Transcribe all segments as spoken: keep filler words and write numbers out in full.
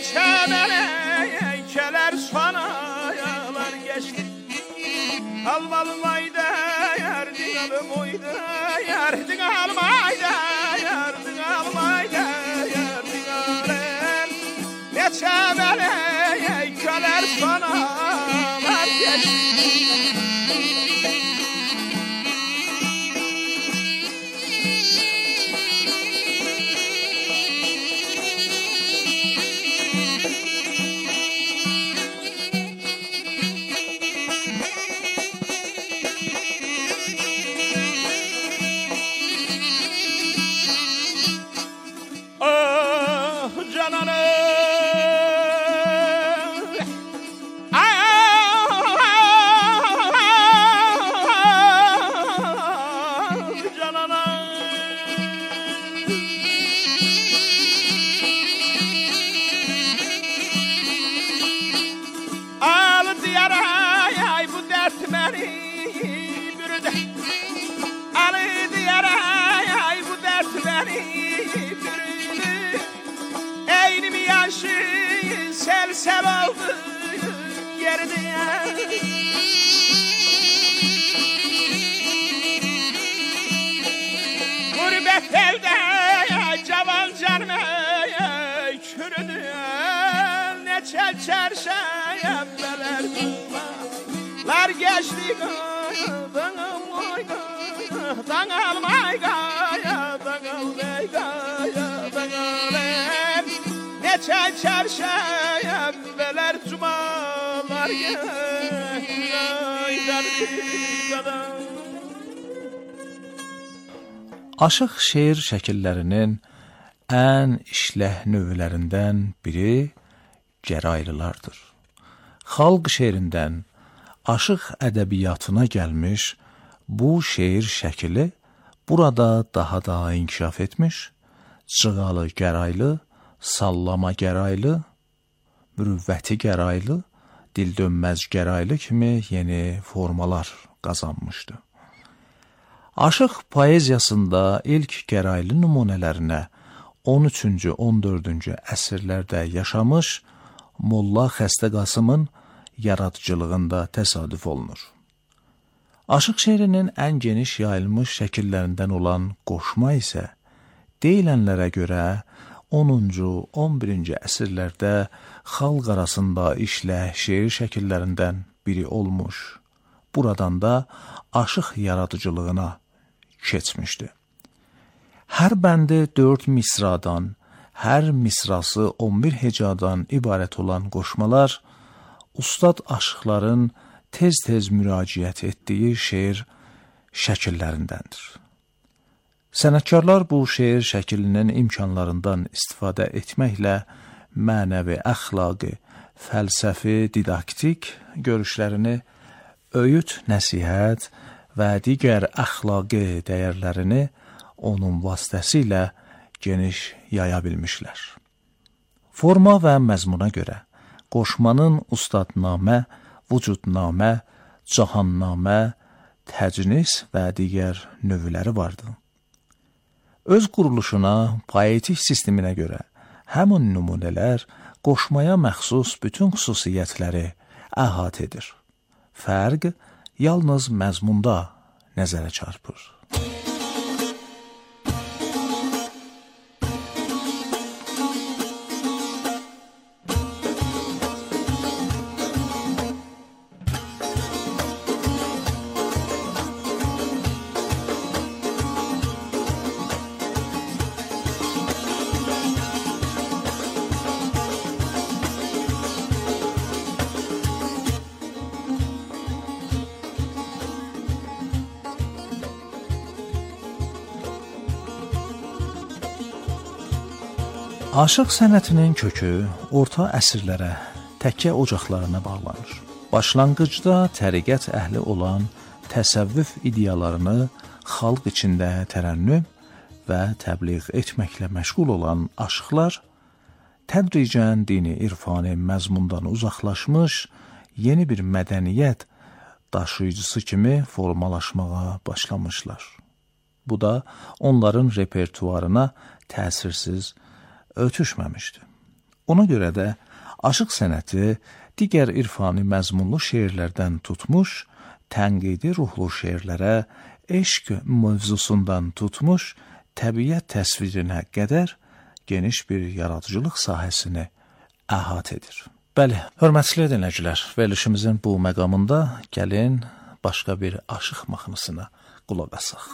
neçə mələkələr sanayalar geçti. Almalmaydı yerdin almaydı, yerdin almaydı, yerdin almaydı, yerdin almaydı. Neçə mələkələr sanayalar geçti. Sel aldı yerine. Gurbet elde cavan canım çürüdü. Ne çel çerşembeler dumanlar geçti. Dağılmay gaya, dağılmay gaya, dağılmay gaya, dağılmay. Ne çel çerşembeler cumalar Aşıq şeir şəkillərinin ən işləh növlərindən biri gəraylılardır. Xalq şeirindən aşıq ədəbiyyatına gəlmiş bu şeir şəkili burada daha da inkişaf etmiş, cığalı gəraylı, sallama gəraylı, mürüvvəti gəraylı, dildönməz gəraylı kimi yeni formalar qazanmışdı. Aşıq poeziyasında ilk gəraylı nümunələrinə on üçüncü on dördüncü əsrlərdə yaşamış Molla Xəstə Qasımın yaradıcılığında təsadüf olunur. Aşıq şeirinin ən geniş yayılmış şəkillərindən olan qoşma isə deyilənlərə görə onuncu on birinci əsrlərdə xalq arasında işləh şeir şəkillərindən biri olmuş. Buradan da aşıq yaradıcılığına keçmişdi. Hər bəndi dörd misradan, hər misrası on bir hecadan ibarət olan qoşmalar ustad aşıqların tez-tez müraciət etdiyi şeir şəkillərindəndir. Sənətkarlar bu şeir şəklinin imkanlarından istifadə etməklə mənəvi, əxlaqi, fəlsəfi, didaktik görüşlərini, öyüd, nəsihət və digər əxlaqi dəyərlərini onun vasitəsilə geniş yaya bilmişlər. Forma və məzmuna görə qoşmanın ustadnamə, vücudnamə, cahannamə, təcnis və digər növləri vardı. Öz quruluşuna, poetik sisteminə görə həmin nümunələr qoşmaya məxsus bütün xüsusiyyətləri əhatə edir. Fərq yalnız məzmunda nəzərə çarpır. Aşıq sənətinin kökü orta əsrlərə, təkkə ocaqlarına bağlanır. Başlanğıcda təriqət əhli olan təsəvvüf ideyalarını xalq içində tərənnüm və təbliğ etməklə məşğul olan aşıqlar tədricən dini irfani məzmundan uzaqlaşmış yeni bir mədəniyyət daşıyıcısı kimi formalaşmağa başlamışlar. Bu da onların repertuarına təsirsiz ötüşməmişdi. Ona görə də aşıq sənəti digər irfani məzmunlu şeirlərdən tutmuş, tənqidi ruhlu şeirlərə, eşq mövzusundan tutmuş, təbiət təsvirinə qədər geniş bir yaradıcılıq sahəsini əhatə edir. Bəli, hörmətli dinləyicilər, verilişimizin bu məqamında gəlin başqa bir aşıq mahnısına qulaq asaq.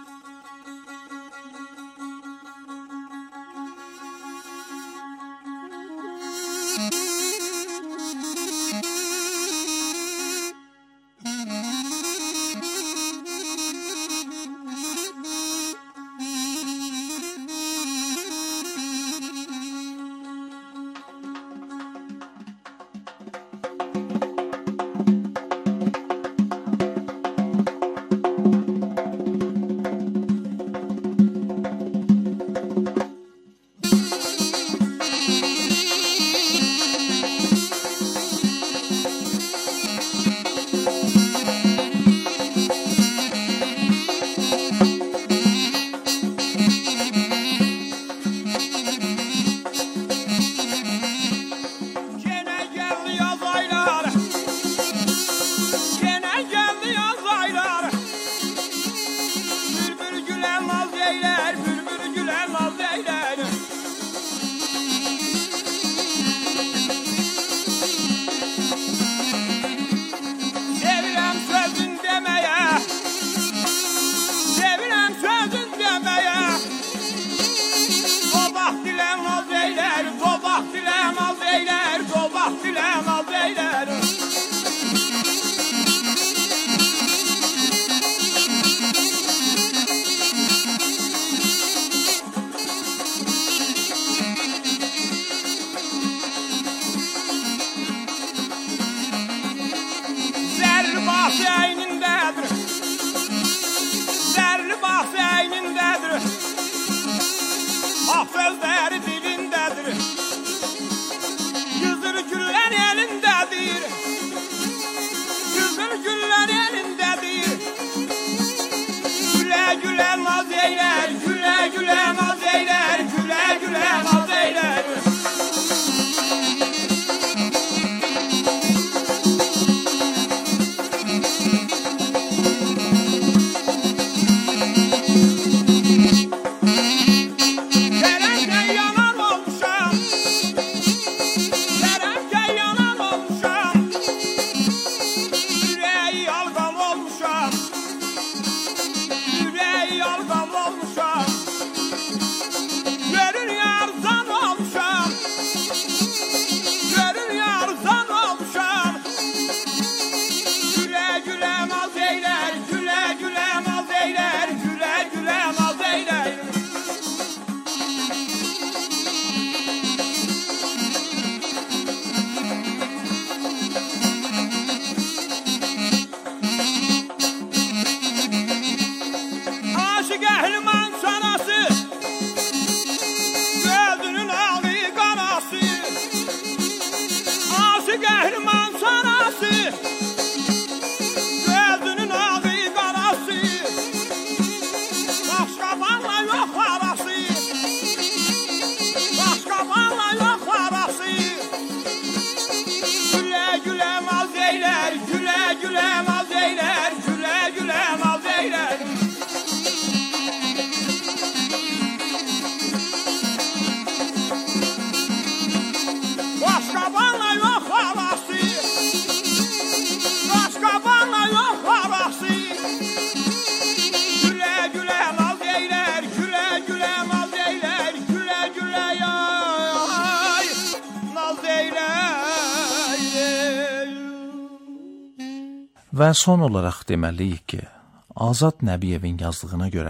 Və son olaraq deməliyik ki, Azad Nəbiyevin yazdığına görə,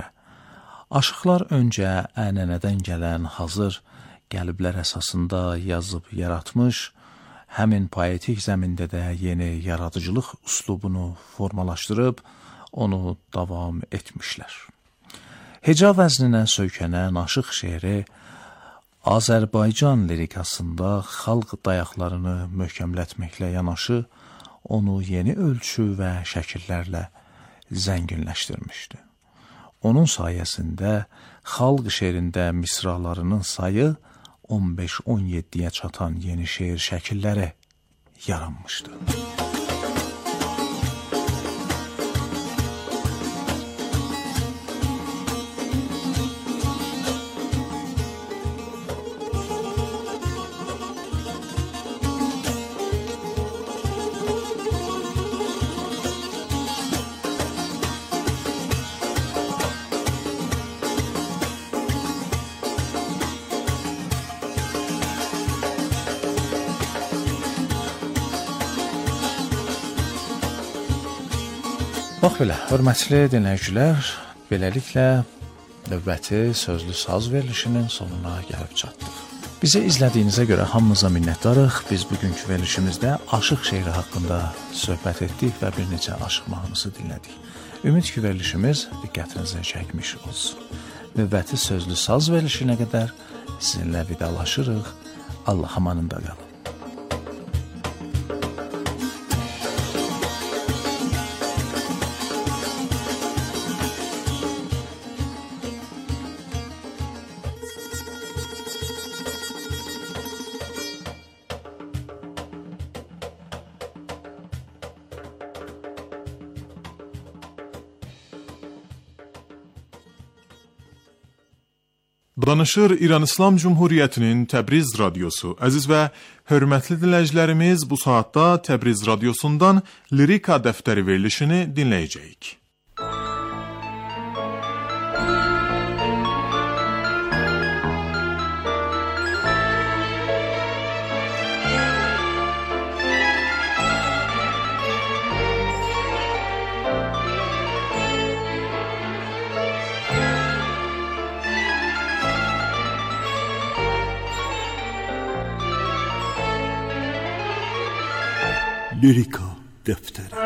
aşıqlar öncə ənənədən gələn hazır qəliblər əsasında yazıb yaratmış, həmin poetik zəmində də yeni yaradıcılıq üslubunu formalaşdırıb, onu davam etmişlər. Heca vəzninə söykənən aşıq şeiri Azərbaycan lirikasında xalq dayaqlarını möhkəmlətməklə yanaşı, onu yeni ölçü və şəkillərlə zənginləşdirmişdi. Onun sayəsində xalq şeirində misralarının sayı on beş on yeddiyə çatan yeni şeir şəkilləri yaranmışdı. Bax belə, hörmətli dinləyicilər, beləliklə növbəti sözlü saz verilişinin sonuna gəlib çatdıq. Bizi izlədiyinizə görə hamınıza minnətdarıq. Biz bugünkü verilişimizdə aşıq şeiri haqqında söhbət etdik və bir neçə aşıq mahnısı dinlədik. Ümid ki, verilişimiz diqqətinizi çəkmiş olsun. Növbəti sözlü saz verilişinə qədər sizinlə vidalaşırıq. Allah amanında qalın. Danışır İran İslam Cumhuriyyətinin Təbriz radiosu. Əziz və hörmətli dinləyicilərimiz, bu saatda Təbriz radiosundan Lirika dəftəri verilişini dinləyəcəyik. Lirika dəftəri.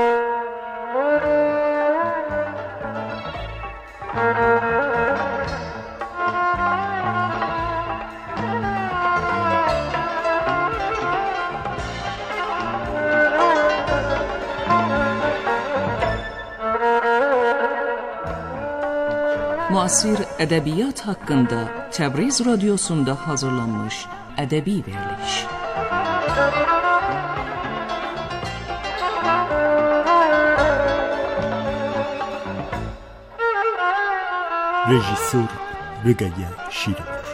Müasir ədəbiyyat haqqında Təbriz radiosunda hazırlanmış ədəbi veriliş. Rejissor Rüqəyyə Şirinur.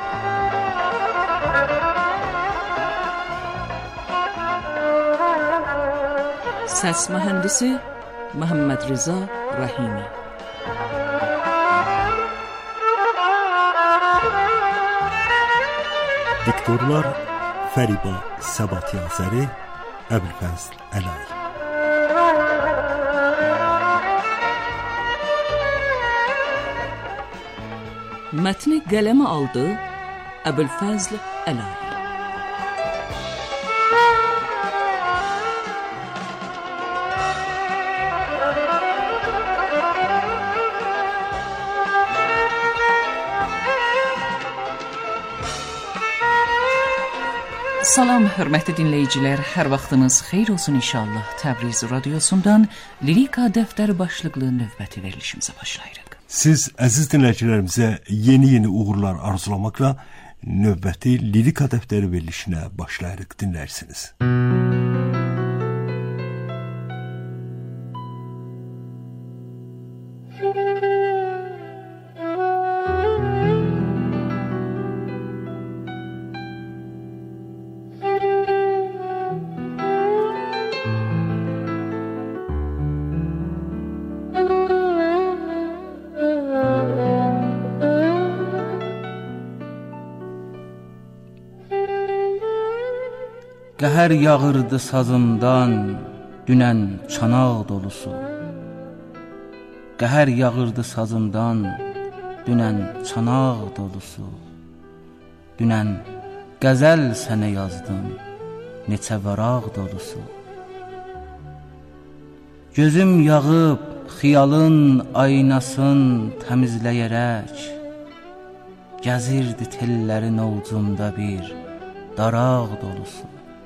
Səs mühəndisi Məhəmməd Rıza Rəhimi. Diktorlar Fəriba Səbatyazəri, Əbülfəzl Əlay. Mətni qələmə aldı Əbülfəzl Əlay. Salam, hörmətli dinləyicilər, hər vaxtınız xeyir olsun inşallah. Təbriz radiosundan Lirika dəftəri başlıqlı növbəti verilişimizə başlayırıq. Siz əziz dinləyicilərimizə yeni-yeni uğurlar arzulamaqla növbəti Lirika dəftəri verilişinə başlayırıq, dinlərsiniz. Qəhər yağırdı sazından, dünən çanaq dolusu. Qəhər yağırdı sazından, dünən çanaq dolusu. Dünən qəzəl sənə yazdım, neçə varaq dolusu. Gözüm yağıb xiyalın aynasın təmizləyərək, gəzirdi tellərin ovcunda bir daraq dolusu.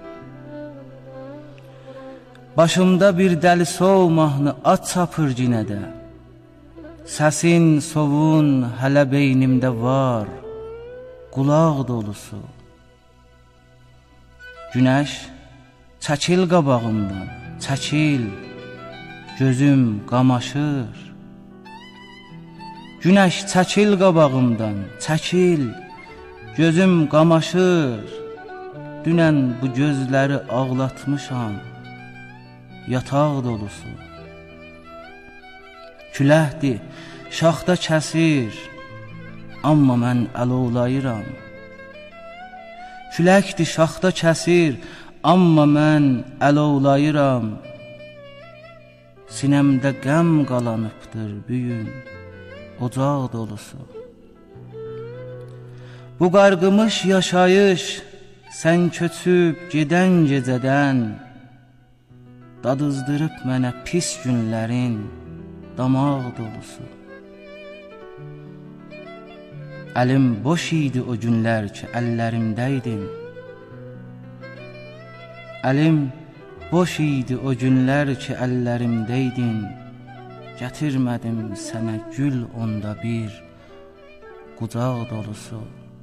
Başımda bir dəli sov mahnı at çapır cinədə, səsin, sovun hələ beynimdə var. qulaq dolusu. Günəş, çəkil qabağımdan, çəkil, gözüm qamaşır. Günəş, çəkil qabağımdan, çəkil, gözüm qamaşır. Dünən bu gözləri ağlatmışam, yataq dolusu. Küləhdir, şaxta kəsir, amma mən əlovlayıram. Küləkdir, şaxta kəsir, amma mən əlovlayıram. Sinəmdə qəm qalanıbdır büyün, ocaq dolusu. Bu qarqımış yaşayış, sən köçüb gedən gecədən, dadızdırıb mənə pis günlərin damaq dolusu. Əlim boş idi o günlər ki, əllərimdəydin. Əlim boş idi o günlər ki, əllərimdəydin. Gətirmədim sənə gül onda bir, qucaq dolusu.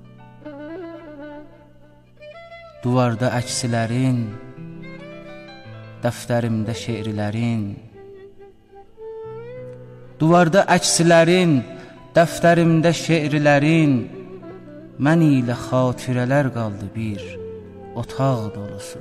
Duvarda əksilərin, dəftərimdə şeirlərin. Duvarda əksilərin, dəftərimdə şeirlərin. Mən ilə xatirələr qaldı bir, otaq dolusu.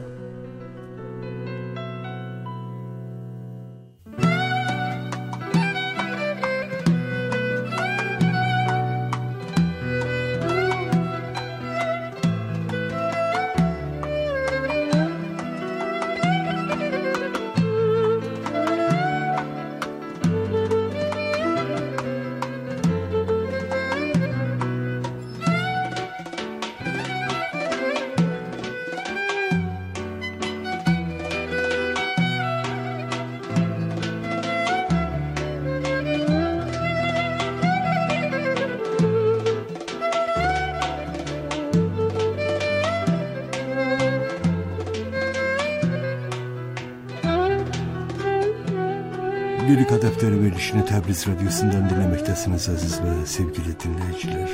Lirika Dəftəri verilişini Təbriz Radyosu'ndan dinləməkdəsiniz əziz və sevgili dinləyicilər.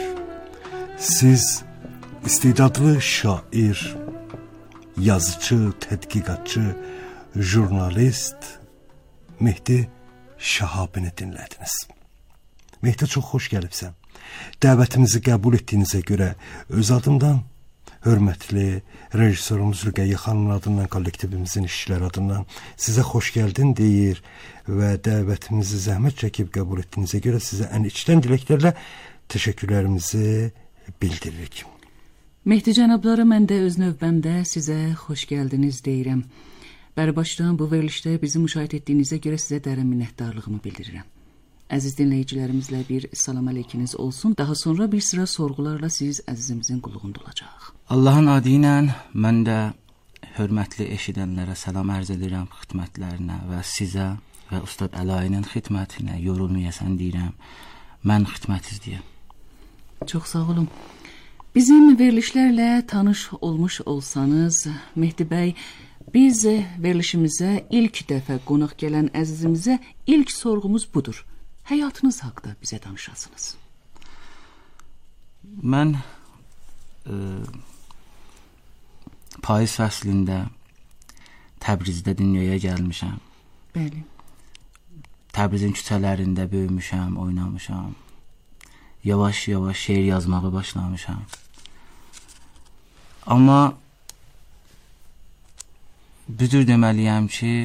Siz istedadlı şair, yazıcı, tədqiqatçı, jurnalist Mehdi Şahabini dinlədiniz. Mehdi, çox xoş gəlibsən. Dəvətimizi qəbul etdiyinizə görə öz adımdan, hörmətli rejissorumuz Rüqəyyə xanımın adından, kollektivimizin işçiləri adından sizə xoş gəldin deyir və dəvətimizi zəhmət çəkib qəbul etdiyinizə görə sizə ən içdən diləklərlə təşəkkürlərimizi bildiririk. Mehdi cənabları, mən də öz növbəmdə sizə xoş gəldiniz deyirəm. Bərbaşdan bu verilişdə bizi müşahidə etdiyinizə görə sizə dərin minnətdarlığımı bildirirəm. Əziz dinləyicilərimizlə bir salam əleykiniz olsun. Daha sonra bir sıra sorğularla siz əzizimizin qulluğunda olacaq. Allahın adı ilə mən də hörmətli eşidənlərə salam ərz edirəm, xidmətlərinə və sizə və Ustad Əlayinin xidmətinə yorulmayasan deyirəm. Mən xidmət izləyəm. Çox sağ olun. Bizim verilişlərlə tanış olmuş olsanız, Mehdi bəy, biz verilişimizə ilk dəfə qonaq gələn əzizimizə ilk sorğumuz budur. Həyatınız haqqında bizə danışasınız. Mən e, payız fəslində Təbrizdə dünyaya gəlmişəm. Bəli. Təbrizin küçələrində böyümüşəm, oynamışam. Yavaş-yavaş şeir yazmağa başlamışam. Amma büdür deməliyəm ki,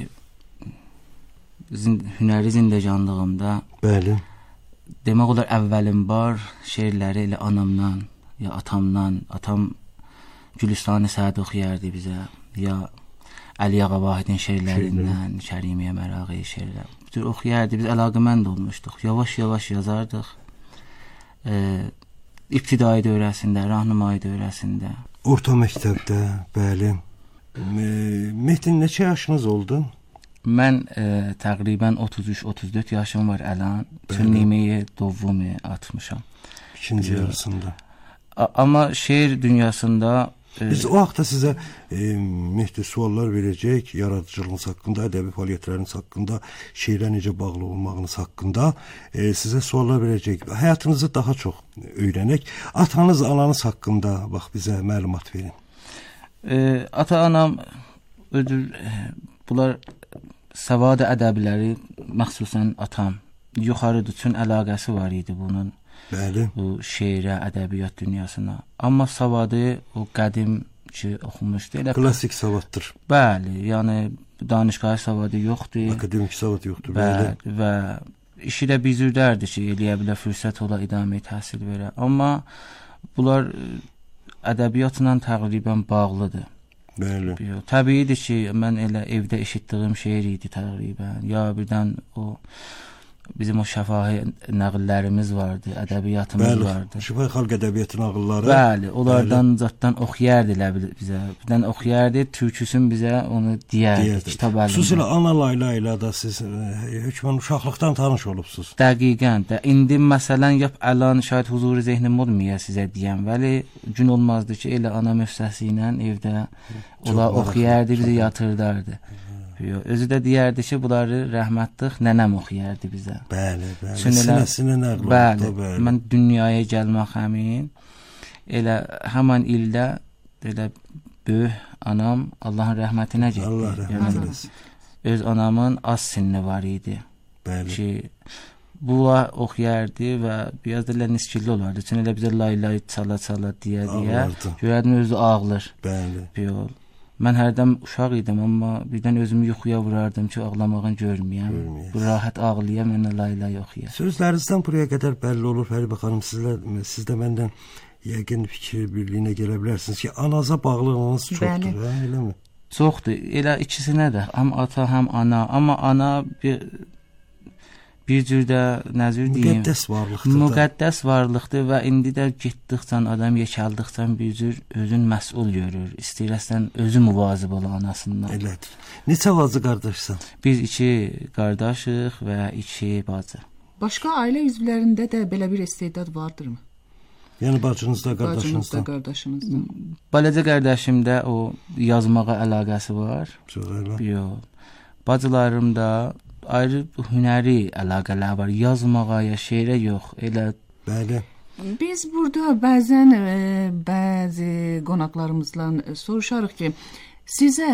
Zin, hünəri zindəcanlığımda Bəli. demək olar əvvəlim var şeirləri elə anamdan ya atamdan, atam Gülüstan-ı Səd oxuyardı bizə, ya Əli Ağa Vahidin şeirlərindən, Kərimiyyə Məraği şeirlər bütün oxuyardı, biz əlaqəmənd olmuşduq, yavaş-yavaş yazardıq. e, İbtidai dövrəsində, rahnamai dövrəsində, Orta məktəbdə, bəli. Mehdin neçə yaşınız oldu? Mən e, təqribən otuz üç otuz dörd yaşım var əlan. Çün nimeyi dovumu atmışam. İkinci yarısında. A- amma şeir dünyasında Biz o vaxtda sizə e, Mehdi suallar verəcək, yaradıcılığınız haqqında, ədəbi fəaliyyətləriniz haqqında, şeirə necə bağlı olmağınız haqqında e, sizə suallar verəcək. Həyatınızı daha çox öyrənək. Atanız, ananız haqqında bax bizə məlumat verin. E, ata, anam ödül, bunlar savad ədəbiləri, məxsusən atam yuxarıda üçün əlaqəsi var idi bunun. Bəli. Bu şeirə, ədəbiyyat dünyasına. Amma savadı o qədim ki oxumuşdu. Elə klassik savaddır. Bəli, yəni danışqah savadı yoxdur. Akademik savad yoxdur. Bəli. Bəli. Və işi də bizürdərdir ki, eləyə bilər, fürsət ola idamə təhsil verə. Amma bunlar ədəbiyyatla təqribən bağlıdır. Bəli. Təbiidir ki, mən elə evdə eşitdiyim şeir idi təqribən. Ya birdən o bizim o şəfahi nəqillərimiz vardı, ədəbiyyatımız Bəli, vardı. Şəfahi xalq ədəbiyyatı nağılları. Bəli, onlardan zatdan oxuyardı bizə. Birdən oxuyardı, türküsün bizə onu deyərdi, kitab əlində. Xüsusilə Ana Layla ilə də siz hökmən uşaqlıqdan tanış olubsuz. Dəqiqən də. İndi məsələn, yap əlan şahid huzuru zehnim olmaya sizə deyəm, vəli gün olmazdı ki, elə ana müfsəsi ilə evdə ola oxuyardı, bizi yatırdardı. Yox, özü də deyərdi ki, bunları rəhmətlik nənəm oxuyardı bizə. Bəli, bəli. Sinəsinə nəql oldu. Bəli, mən dünyaya gəlmək həmin elə həmin ildə elə böyük anam Allahın rəhmətinə getdi. Allah rəhmət eləsin. Öz anamın az sinni var idi. Bəli. Ki bunlar oxuyardı və biraz da niskilli olardı. Çünki elə bizə lay lay çala çala deyə deyə görərdim özü ağlar. Bəli. Yol. Mən hərdən uşaq idim, amma birdən özümü yuxuya vurardım ki, ağlamağın görməyəm. Bu rahat ağlayam, mənə lay-lay oxuyam. Sözlərinizdən buraya qədər bəlli olur Fəribə xanım, sizlər, siz də məndən yəqin fikir birliyinə gələ bilərsiniz ki, anaza bağlılığınız çoxdur, hə, eləmi? Çoxdur, elə ikisinə də, həm ata, həm ana, amma ana bir bir cürdə nəzir deyim, müqəddəs varlıqdır. Müqəddəs varlıqdır və indi də getdikcə adam yekəldıqca bir cür özün məsul görür. İstəyirsən özü müvazib ola anasından. Elədir. Neçə bacı qardaşsan? Biz iki qardaşıq və iki bacı. Başqa ailə üzvlərində də belə bir istedad vardırmı? Yəni bacınızda, qardaşınızda? Bacınızda, qardaşınızda. Balaca qardaşımda o yazmağa əlaqəsi var. Çox elə. Yox. Bacılarımda ayrı hünəri əlaqələr var. Yazmağa, ya şeirə yox. Elə. Bəli. Biz burada bəzən e, bəzi qonaqlarımızla soruşarıq ki, sizə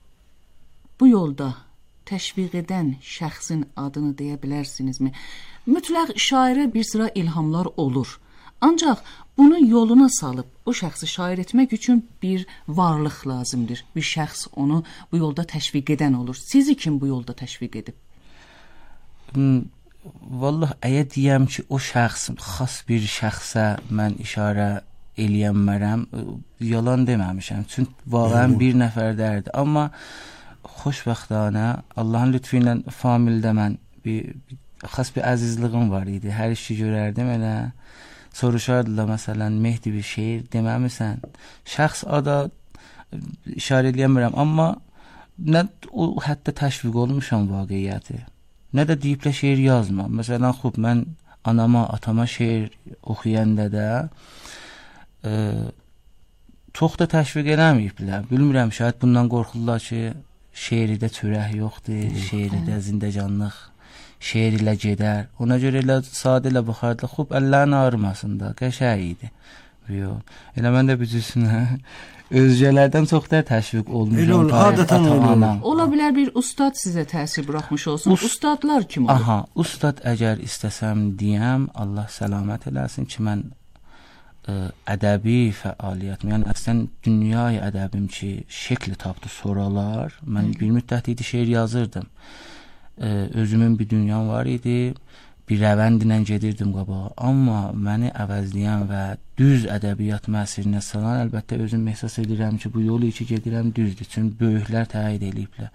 bu yolda təşviq edən şəxsin adını deyə bilərsinizmi? Mütləq şairə bir sıra ilhamlar olur. Ancaq bunu yoluna salıb o şəxsi şair etmək üçün bir varlıq lazımdır. Bir şəxs onu bu yolda təşviq edən olur. Sizi kim bu yolda təşviq edib? Hmm, Vallahi əgər deyəm ki, o şəxs xas bir şəxsə mən işarə eləyəmmərəm, yalan deməmişəm. Çünki vaqəən bir nəfərdərdir. Amma xoşbəxtanə Allahın lütfü ilə famildə mən bir, bir xas bir əzizliğim var idi. Hər işi görərdim elə. Soruşardılar məsələn, Mehdi bir şeir deməmisən. Şəxs ada işarə eləyəmirəm, amma nə o hətta təşviq olmuşam vaqiyyəti. Nə də deyiblə şeir yazmam. Məsələn, xub, mən anama, atama şeir oxuyanda da e, çox da təşviq eləməyiblər. Bilmirəm, şayad bundan qorxurlar ki, şeiridə çörək yoxdur, şeiridə zindəcanlıq, şeir ilə gedər. Ona görə elə sadə ilə baxardılar. Xub, əllərin ağrımasın da, qəşəng idi. Yox. Elə mən də büzüsünə özgələrdən çox da təşviq olmuşam. Adətən olur. Ola bilər bir ustad sizə təsir buraxmış olsun. Ust Ustadlar kim olur? Aha, ustad əgər istəsəm deyəm, Allah səlamət eləsin ki, mən ə, ədəbi fəaliyyətim, yəni əslən dünyayı ədəbim ki, şəkli tapdı soralar. Mən bir müddət idi şeir yazırdım. Ə, özümün bir dünyam var idi. Bir rəvəndlə gedirdim qabağa. Amma məni əvəzləyən və düz ədəbiyyat məsirinə salan, əlbəttə özüm ehsas edirəm ki, bu yolu ki gedirəm düzdür. Çünki böyüklər təyin ediblər.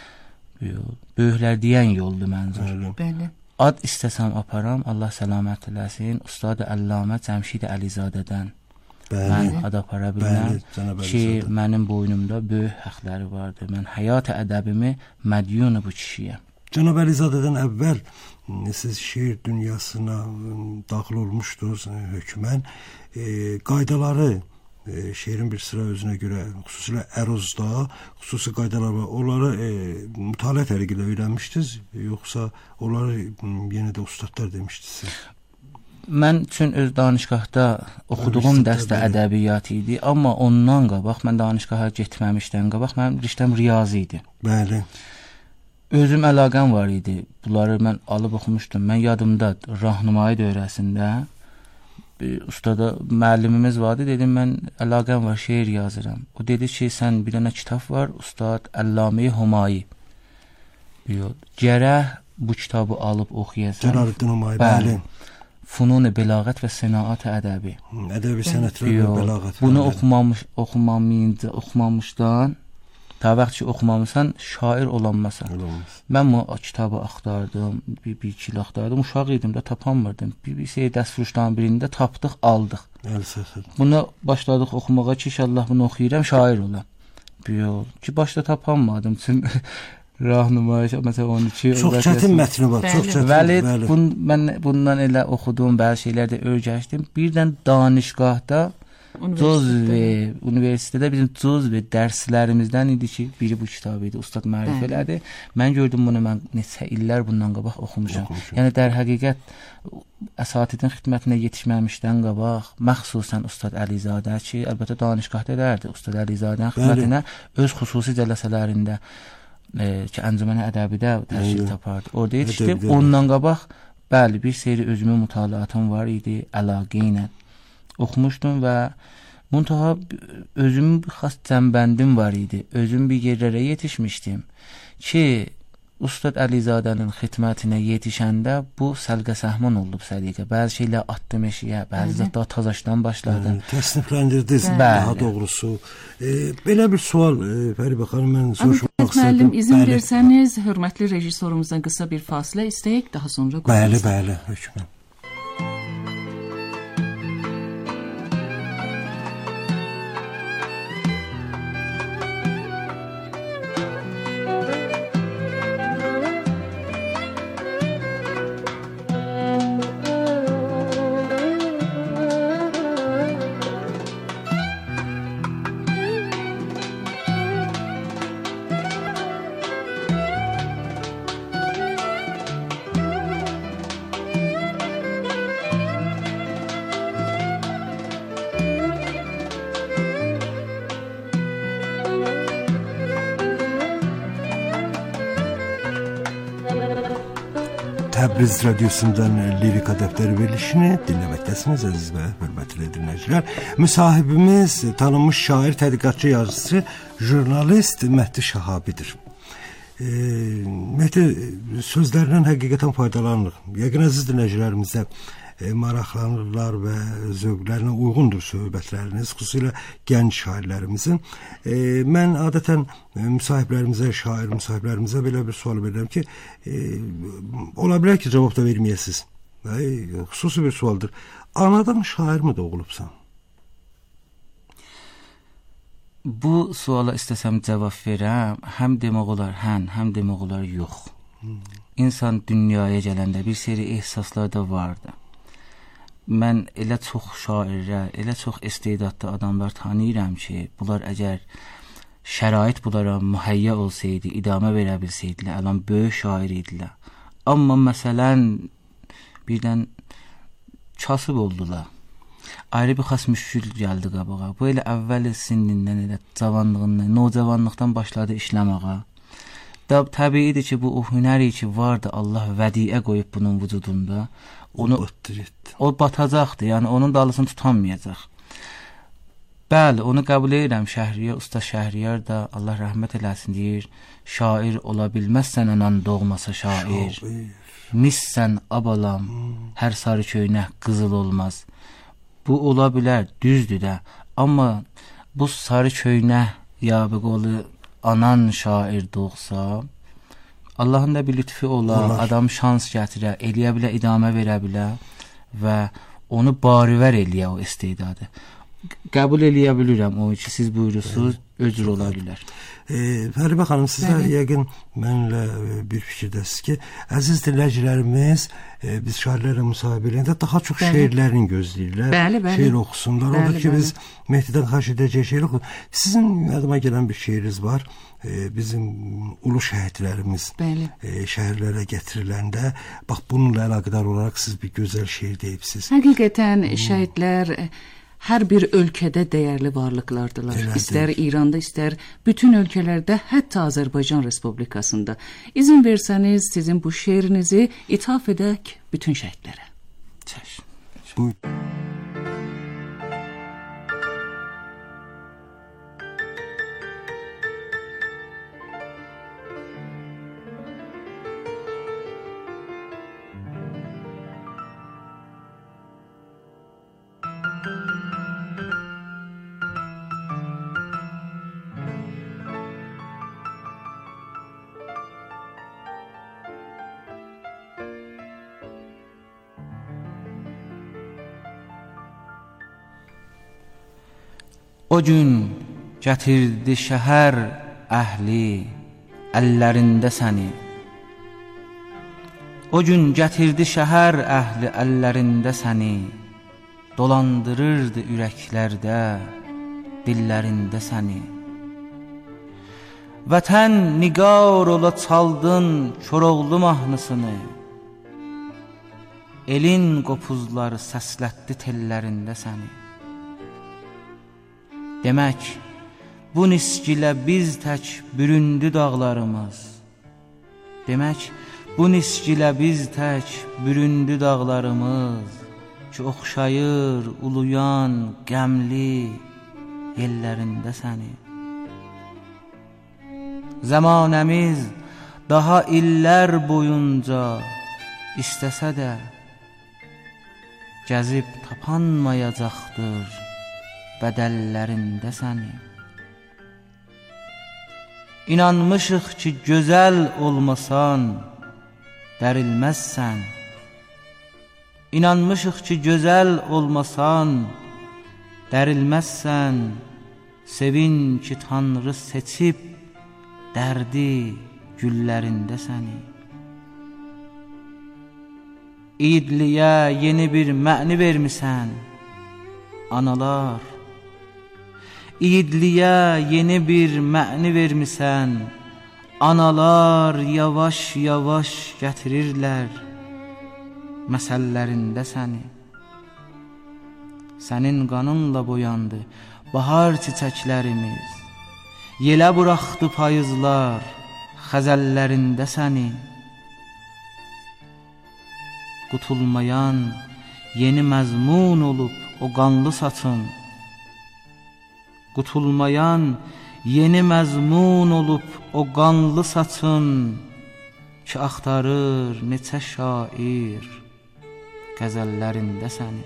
Böyüklər deyən yoldur mənzur. Bəli. Ad istəsəm aparam, Allah səlamət eləsin, Ustad Əllamə Cəmşid Əlizadədən. Bəli. Mən ad apara bilməm Bəli, ki, mənim boynumda böyük həqləri vardır. Mən həyat ədəbimi mədyunu bu kişiyəm. Cənab Əlizadədən əvvəl siz şeir dünyasına daxil olmuşdunuz hökmən. E, qaydaları e, şeirin bir sıra özünə görə, xüsusilə əruzda xüsusi qaydalar var. Onları e, mütaliə tərəqilə öyrənmişdiniz, yoxsa onları yenə də ustadlar demişdiniz? Mən üçün öz danışqahda oxuduğum dərsdə ədəbiyyat idi, amma ondan qabaq, mən danışqaha getməmişdən qabaq, mənim riştəm riyazi idi. Bəli. Özüm əlaqəm var idi. Bunları mən alıb oxumuşdum. Mən yadımda rahnumai dövrəsində bir ustada müəllimimiz vardı. Dedim, mən əlaqəm var, şeir yazıram. O dedi ki, sən bir dənə kitab var, Ustad Əllamə-i Humayi. Gərək bu kitabı alıb oxuyasan. Cəlaluddin Humayi, bəli. Funun-i Bəlağət və Sənayət Ədəbi. Ədəbi sənətlər və bəlağət. Bunu oxumamış, oxumamayınca, oxumamışdan, ta vaxt ki oxumamısan, şair olanmasan. Mən bu kitabı axtardım, bir, bir iki il axtardım. Uşaq idim də tapanmırdım. Bir, bir şey dəstfuruşdan birində tapdıq, aldıq. Əlbəttə. Bunu başladıq oxumağa ki, inşallah bunu oxuyuram, şair olam. Bir yol ki, başda tapanmadım. Çünki rahnumai, məsələn, on iki çox çətin mətni var, çox çətin. Bəli, bun, mən bundan elə oxuduğum bəzi şeylərdə öyrəşdim. Birdən danışqahda cüzvi, universitetdə bizim cüzvi dərslərimizdən idi ki, biri bu kitabı idi, ustad mərifə elədi. Mən gördüm bunu, mən neçə illər bundan qabaq oxumuşam. oxumuşam. Yəni, dər həqiqət, əsatidin xidmətinə yetişməmişdən qabaq, məxsusən Ustad Əlizadə ki, əlbəttə danışqahda edərdi, Ustad Əlizadənin xidmətinə öz xüsusi cələsələrində E, ki, Əncüməni Ədəbidə təşkil tapardı. Orada yetişdim. Ondan qabaq, bəli, bir seri özümün mütaliatım var idi, əlaqə ilə oxumuşdum və muntaha özümün bir xas cəmbəndim var idi. Özüm bir yerlərə yetişmişdim ki, Ustad Əlizadənin xidmətinə yetişəndə bu səlqə səhman olub səliqə. Bəzi şeylər atdım eşiyə, bəzi zətdə tazaşdan başladım. Təsnifləndirdiniz, daha doğrusu. E, belə bir sual, e, Fəribə xanım, mən soruşmaq istədim. Müəllim, izin versəniz, hörmətli rejissorumuzdan qısa bir fasilə istəyək, daha sonra qoyarız. Bəli, bəli, hökmən. Təbriz Radiosundan Lirika Dəftəri verilişini dinləməkdəsiniz, əziz və hörmətli dinləyicilər. Müsahibimiz tanınmış şair, tədqiqatçı, yazıcı, jurnalist Mehdi Şahabidir. E, Mehdi, sözlərindən həqiqətən faydalanırıq. Yəqin əziz dinləyicilərimizə e, maraqlanırlar və zövqlərinə uyğundur söhbətləriniz, xüsusilə gənc şairlərimizin. E, mən adətən e, müsahiblərimizə, şair müsahiblərimizə belə bir sual verirəm ki, e, ola bilər ki, cavab da verməyəsiniz. E, xüsusi bir sualdır. Anadan şair mi doğulubsan? Bu suala istəsəm cavab verəm, həm demək olar hən, həm demək olar yox. Hmm. İnsan dünyaya gələndə bir seri ehsaslar da vardı. Mən elə çox şairlər, elə çox istedadlı adamlar tanıyıram ki, bunlar əgər şərait bunlara mühəyyə olsaydı, idamə verə bilsəydilər, əlan böyük şair idilər. Amma məsələn, birdən kasıb oldular. Ayrı bir xas müşkül gəldi qabağa. Bu elə əvvəl sinnindən, elə cavanlığından, nocavanlıqdan başladı işləməğa. Da təbiidir ki, bu o hünəri ki vardı, Allah vədiə qoyub bunun vücudunda. Onu, o batacaqdır, yəni onun dalısını tutamayacaq. Bəli, onu qəbul edirəm. Şəhriyar, usta Şəhriyar da Allah rəhmət eləsin deyir, şair ola bilməzsən anan doğmasa şair. Missən abalam, hər sarı köynək qızıl olmaz. Bu ola bilər, düzdür də. Amma bu sarı köynək ya bir qolu anan şair doğsa, Allahın da bir lütfi ola, Allah. Adam şans gətirə, eləyə bilə, idamə verə bilə və onu barivər eləyə o istedadı. qəbul eləyə bilirəm o ki, siz buyurursunuz, özür ola bilər. E, Fəribə xanım, sizə yəqin mənlə bir fikirdəsiz ki, əziz dinləyicilərimiz e, biz şairlərlə müsahibələrində daha çox bəli. şeirlərini gözləyirlər. Bəli, bəli. Şeir oxusunlar. Odur ki, bəli. biz Mehdidən xahiş edəcək şeir oxuyun. Sizin yadıma gələn bir şeiriniz var. E, bizim ulu şəhidlərimiz e, şəhərlərə gətiriləndə, bax bununla əlaqədar olaraq siz bir gözəl şeir deyibsiz. Həqiqətən hmm. şəhidlər hər bir ölkədə dəyərli varlıqlardılar. Elədir. İstər İranda, istər bütün ölkələrdə, hətta Azərbaycan Respublikasında. İzin versəniz, sizin bu şeirinizi ithaf edək bütün şəhidlərə. Çəş. Bu O gün gətirdi şəhər əhli əllərində səni. O gün gətirdi şəhər əhli əllərində səni. Dolandırırdı ürəklərdə, dillərində səni. Vətən nigar ola çaldın Koroğlu mahnısını. Elin qopuzları səslətdi tellərində səni. Demək, bu nisgilə biz tək büründü dağlarımız. Demək, bu nisgilə biz tək büründü dağlarımız ki, oxşayır uluyan qəmli yellərində səni. Zamanəmiz daha illər boyunca istəsə də gəzib tapanmayacaqdır bədəllərində səni. İnanmışıq ki, gözəl olmasan, dərilməzsən. İnanmışıq ki, gözəl olmasan, dərilməzsən. Sevin ki, Tanrı seçib dərdi güllərində səni. İyidliyə yeni bir məni vermisən, analar. İyidliyə yeni bir məni vermisən, analar yavaş-yavaş gətirirlər məsəllərində səni. Sənin qanınla boyandı bahar çiçəklərimiz, yelə buraxdı payızlar xəzəllərində səni. Qutulmayan yeni məzmun olub o qanlı saçın, qutulmayan yeni məzmun olub o qanlı saçın ki, axtarır neçə şair qəzəllərində səni.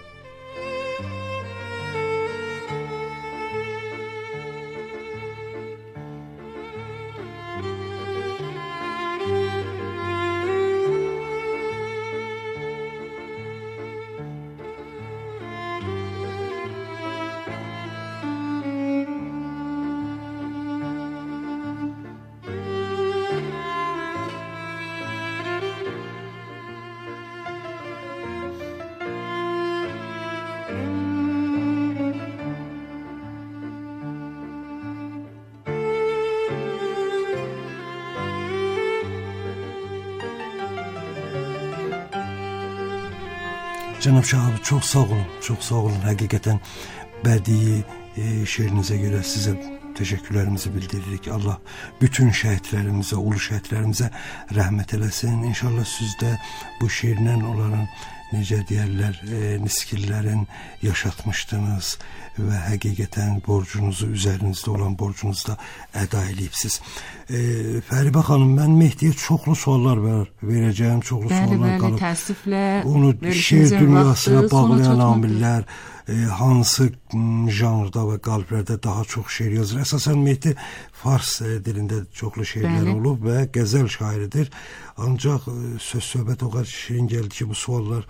Cənab Şahab, çox sağ olun, çox sağ olun. Həqiqətən bədii e, şeirinizə görə sizə təşəkkürlərimizi bildiririk. Allah bütün şəhidlərimizə, ulu şəhidlərimizə rəhmət eləsin. İnşallah siz də bu şeirlə onların, necə deyərlər, e, niskillərin yaşatmışdınız və həqiqətən borcunuzu, üzərinizdə olan borcunuzu da əda eləyibsiz. E, Fəribə xanım, mən Mehdiyə çoxlu suallar ver, verəcəyim, çoxlu bəli, suallar bəli, qalıb. Təəssüflə, onu şeir dünyasına bağlayan amillər, e, hansı janrda və qalblərdə daha çox şeir yazır. Əsasən Mehdi fars e, dilində çoxlu şeirlər bəli. olub və qəzəl şairidir. Ancaq e, söz söhbət o qədər şirin gəldi ki, bu suallar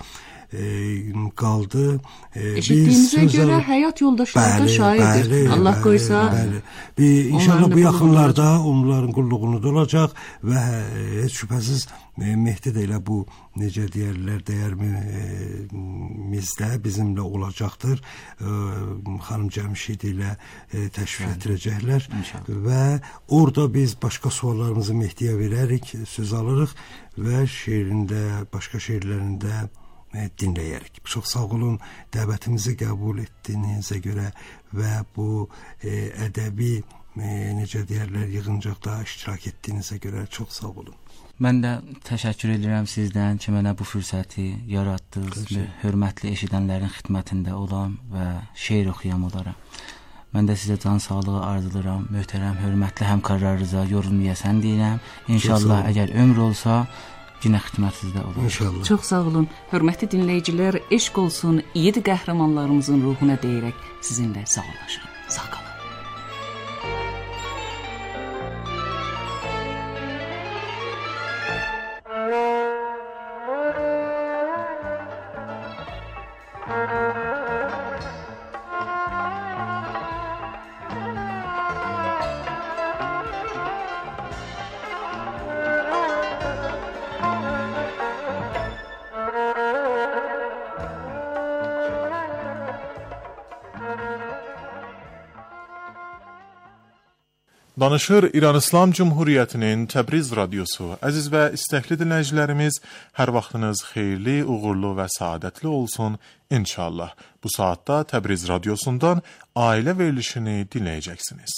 e, qaldı. E, Eşitdiyimizə biz görə həyat yoldaşları da şahiddir. Allah bəli, qoysa. Bəli. Bir, inşallah bu yaxınlarda onların qulluğunda olacaq və heç şübhəsiz Mehdi də elə bu necə deyirlər, dəyərmizdə bizimlə olacaqdır. Xanım Cəmşid ilə təşrif etdirəcəklər və orada biz başqa suallarımızı Mehdiyə verərik, söz alırıq və şeirində, başqa şeirlərində dinləyərik. Çox sağ olun, dəvətimizi qəbul etdiyinizə görə və bu ədəbi necə deyirlər, yığıncaqda iştirak etdiyinizə görə çox sağ olun. Mən də təşəkkür edirəm sizdən ki, mənə bu fürsəti yaratdınız və hörmətli eşidənlərin xidmətində olam və şeir oxuyam onlara. Mən də sizə can sağlığı arzulayıram. Möhtərəm, hörmətli həmkarlarınıza yorulmayasan deyirəm. İnşallah əgər ömür olsa, yenə xidmətinizdə olur. İnşallah. Çox sağ olun. Hörmətli dinləyicilər, eşq olsun, yedi qəhrəmanlarımızın ruhuna deyərək sizinlə sağollaşıram. Sağ qalın. Danışır İran İslam Cumhuriyyətinin Təbriz radiosu. Əziz və istəkli dinləyicilərimiz, hər vaxtınız xeyirli, uğurlu və saadətli olsun inşallah. Bu saatda Təbriz radiosundan ailə verilişini dinləyəcəksiniz.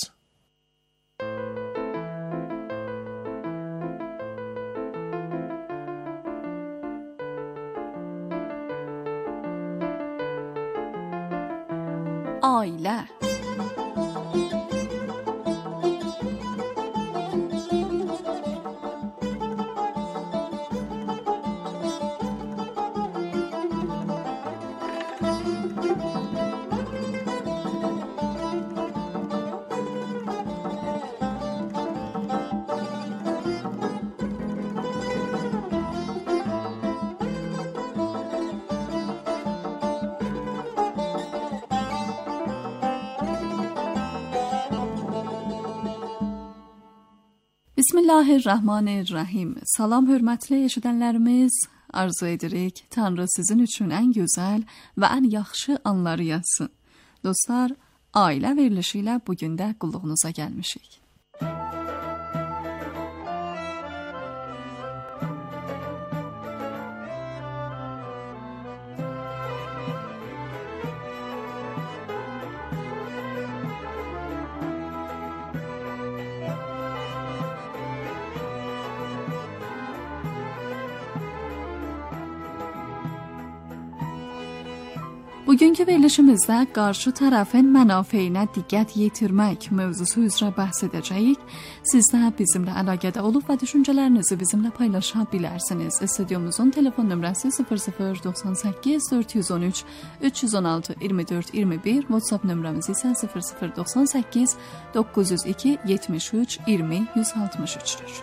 Ailə. Bismillahirrahmanirrahim. Salam hörmətli eşidənlərimiz, arzu edirik Tanrı sizin üçün ən gözəl və ən yaxşı anları yazsın. Dostlar, ailə verilişi ilə bugün də qulluğunuza gəlmişik. Bugünkü verilişimizdə qarşı tərəfin mənafeyinə diqqət yetirmək mövzusu üzrə bəhs edəcəyik. Siz də bizimlə əlaqədə olub və düşüncələrinizi bizimlə paylaşa bilərsiniz. Stüdyomuzun telefon nömrəsi sıfır sıfır doxsan səkkiz dörd yüz on üç üç yüz on altı iyirmi dörd iyirmi bir, WhatsApp nömrəmiz isə sıfır sıfır doxsan səkkiz doqquz yüz iki yetmiş üç iyirmi yüz altmış üçdür.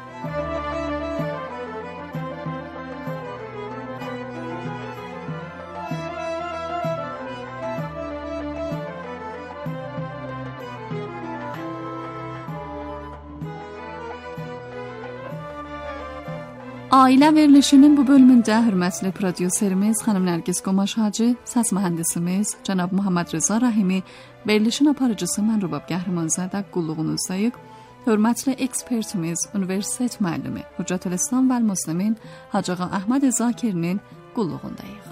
Ailə verilişinin bu bölümündə hörmətli prodüserimiz xanım Nərgiz Qomaş Hacı, səs mühəndisimiz cənab Muhammed Rıza Rahimi, verilişin aparıcısı mən Rubab Qəhrəmanzadə qulluğunuzdayıq. Hörmətli ekspertimiz, universitet müəllimi Hüccətül İslam və Müslimin Hacı Ağa Əhməd Zakirinin qulluğundayıq.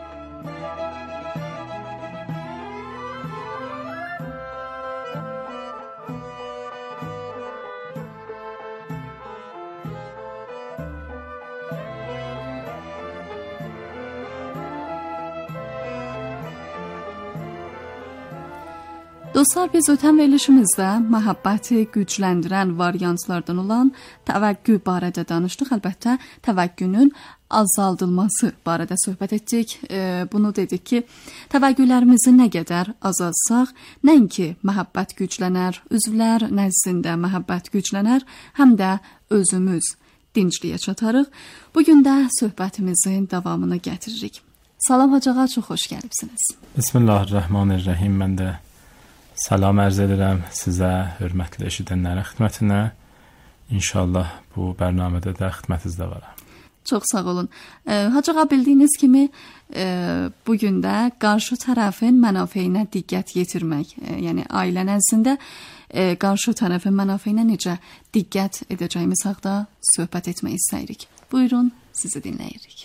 Dostlar, biz ötən verilişimizdə məhəbbəti gücləndirən variantlardan olan təvəqqü barədə danışdıq. Əlbəttə, təvəqqünün azaldılması barədə söhbət etdik. E, bunu dedik ki, təvəqqülərimizi nə qədər azalsaq, nəinki məhəbbət güclənər, üzvlər nəzdində məhəbbət güclənər, həm də özümüz dincliyə çatarıq. Bugün də söhbətimizin davamını gətiririk. Salam Hacı ağa, çox xoş gəlibsiniz. Bismillahirrahmanirrahim. Mən də salam ərz edirəm sizə, hörmətli eşidənlərin xidmətinə. İnşallah bu bərnamədə də xidmətinizdə varam. Çox sağ olun. E, Hacı ağa, bildiyiniz kimi e, bugün də qarşı tərəfin mənafeyinə diqqət yetirmək, e, yəni ailə nəzdində e, qarşı tərəfin mənafeyinə necə diqqət edəcəyimiz haqda söhbət etmək istəyirik. Buyurun, sizi dinləyirik.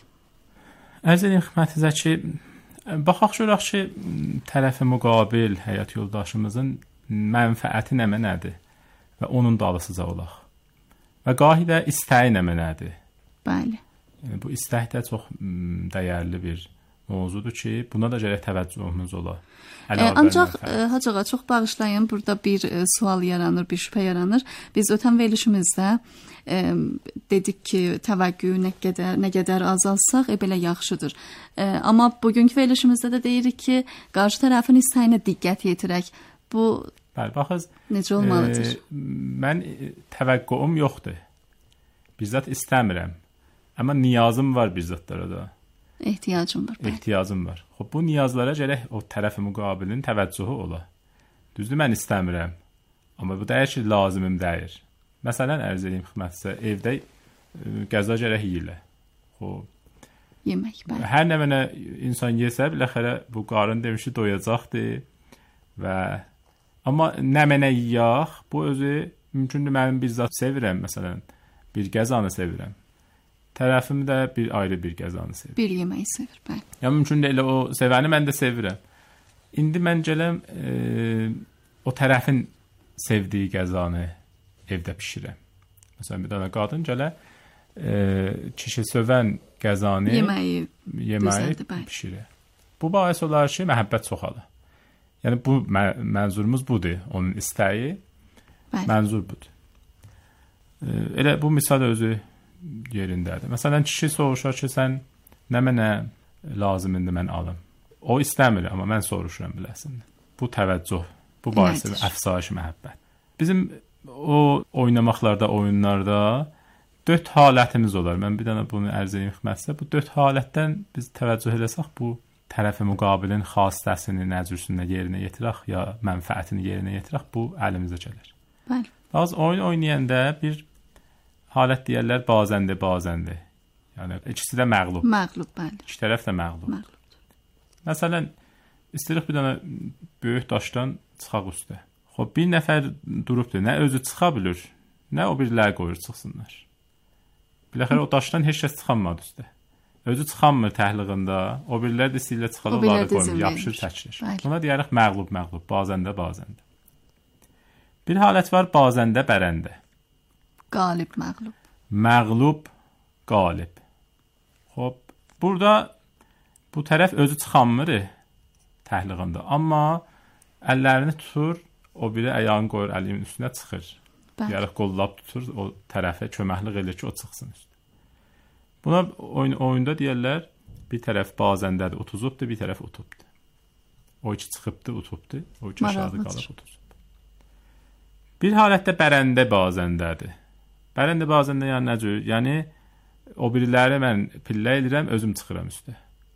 Ərz edim xidmətinizə ki, baxaq görək ki, tərəfi müqabil həyat yoldaşımızın mənfəəti nə mənədir və onun dalısıca olaq. Və qahi də istəyi nə mənədir. Bəli. Yəni, bu istək də çox dəyərli bir mövzudur ki, buna da gərək təvəccühümüz ola. E, ancaq e, Hacı ağa, çox bağışlayın, burada bir e, sual yaranır, bir şübhə yaranır. Biz ötən verilişimizdə e, dedik ki, təvəqqüyü nə qədər, nə qədər azalsaq, e, belə yaxşıdır. E, amma bugünkü verilişimizdə də deyirik ki, qarşı tərəfin istəyinə diqqət yetirək. Bu Bəli, baxız, necə olmalıdır? E, mən təvəqqüüm yoxdur. Bizzat istəmirəm. Amma niyazım var bizzatlara da. Ehtiyacım var. Bəli. Ehtiyacım var. Xoş, bu niyazlara gərək o tərəfi müqabilin təvəccühü ola. Düzdür, mən istəmirəm. Amma bu da hər şey lazımım deyir. Məsələn, ərz edeyim xidmətinizə, evdə e, qəza gərək yeyirlər. Xoş. Yemək, bəli. Hər nə mənə insan yesə, biləxərə bu qarın demişi doyacaqdır və amma nə mənə yiyək, bu özü mümkündür mənim bizzat sevirəm, məsələn, bir qəzanı sevirəm. Tərəfim də bir ayrı bir qəzanı sevir. Bir yeməyi sevir, bəli. Ya mümkün də elə o sevəni mən də sevirəm. İndi mən gələm e, o tərəfin sevdiyi qəzanı evdə bişirəm. Məsələn, bir dənə qadın gələ e, kişi sövən qəzanı yeməyi, yeməyi pişirir. Bu bahis olar ki, məhəbbət çoxalır. Yəni bu mə mənzurumuz budur. Onun istəyi bəli. Mənzur budur. E, elə bu misal özü yerindədir. Məsələn, kişi soruşar ki, sən nə mənə lazımındır mən alım. O istəmir, amma mən soruşuram biləsin. Bu təvəccüh, bu barəsi əfsayiş məhəbbət. Bizim o oynamaqlarda, oyunlarda dörd halətimiz olar. Mən bir dənə bunu ərz edeyim xidmətinizə. Bu dörd halətdən biz təvəccüh eləsək, bu tərəfi müqabilin xassəsini, nəcürsünü yerinə yetirək ya mənfəətini yerinə yetirək, bu əlimizə gəlir. Bəli. Bazı oyun oynayanda bir halət deyərlər bazəndir, bazəndir. Yəni ikisi də məğlub. Məğlub, bəli. İki tərəf də məğlub. Məğlubdur. Məsələn, istəyirik bir dənə böyük daşdan çıxaq üstə. Xoş, bir nəfər durubdur, nə özü çıxa bilir, nə o birləri qoyur çıxsınlar. Biləxərə o daşdan heç kəs çıxanmadı üstə. Özü çıxanmır təhliğində, o birilər də sillə çıxar, onları qoymur, yapışır, çəkilir. Buna deyərik məğlub, məğlub, bazəndə, bazəndə. Bir halət var, bazəndə, bərəndə. Qalib, məğlub. Məğlub, qalib. Xoş, burada bu tərəf özü çıxanmır təhliğində, amma əllərini tutur, o biri ayağını qoyur əlinin üstünə çıxır. Yarıq qollab tutur, o tərəfə köməklik edir ki, o çıxsın üstə. Buna oyun, oyunda deyərlər, bir tərəf bazəndədir, utuzubdur, bir tərəf utubdur. O iki çıxıbdır, utubdur, o iki aşağıda qalıb utuzub. Bir halətdə bərəndə bazəndədir. Bərəndə bazəndə yəni necə? Yəni o biriləri mən pillə edirəm, özüm çıxıram üstə.